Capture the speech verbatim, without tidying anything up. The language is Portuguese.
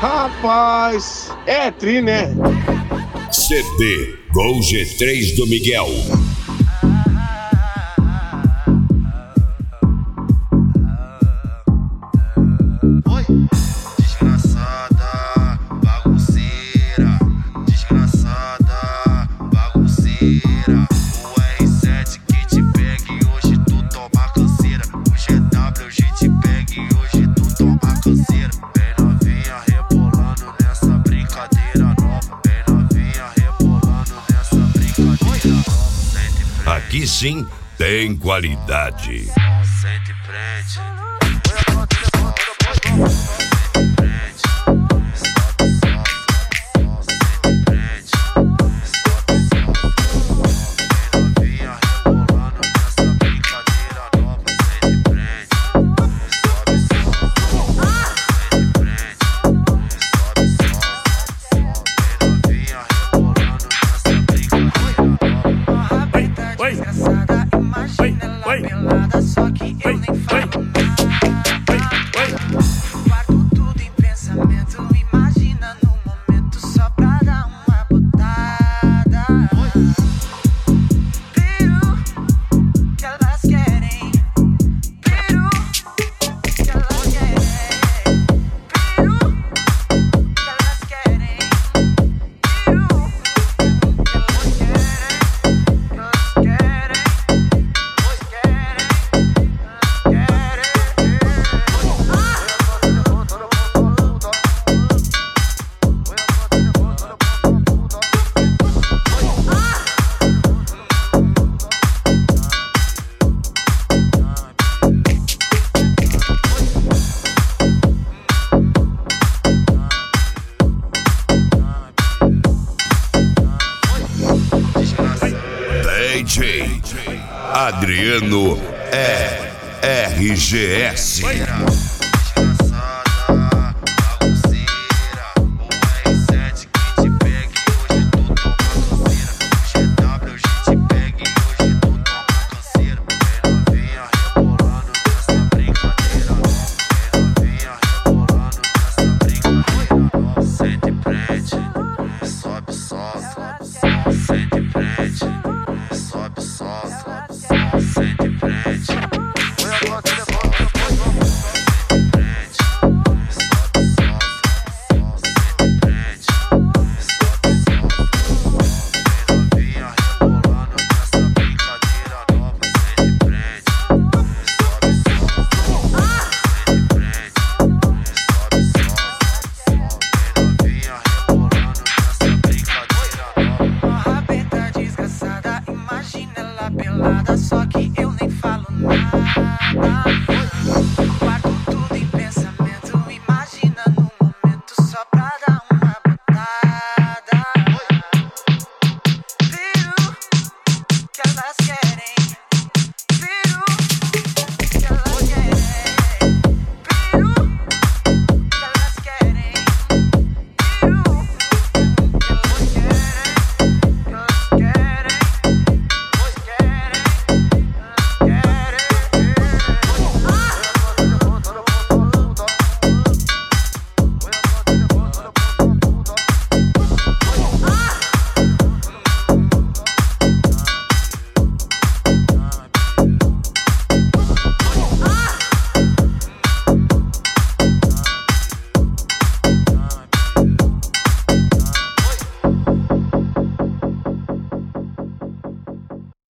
Rapaz, é tri, né? C D Gol G três do Miguel. Oi, desgraçada, bagunceira, desgraçada, bagunceira. O R sete que te pega e hoje tu toma canseira. O G W G te pega e hoje tu toma canseira. Bem novinha rebolando nessa brincadeira nova. Bem novinha rebolando nessa brincadeira nova. Aqui sim tem qualidade. Sente prende. Só que eu nem falo guardo tudo em pensamento. Imagina no momento só pra dar uma botada. Peru, que elas querem. Peru, que elas querem. Peru, que elas querem. Peru, que elas querem. Que elas querem. D J Adriano é R G S.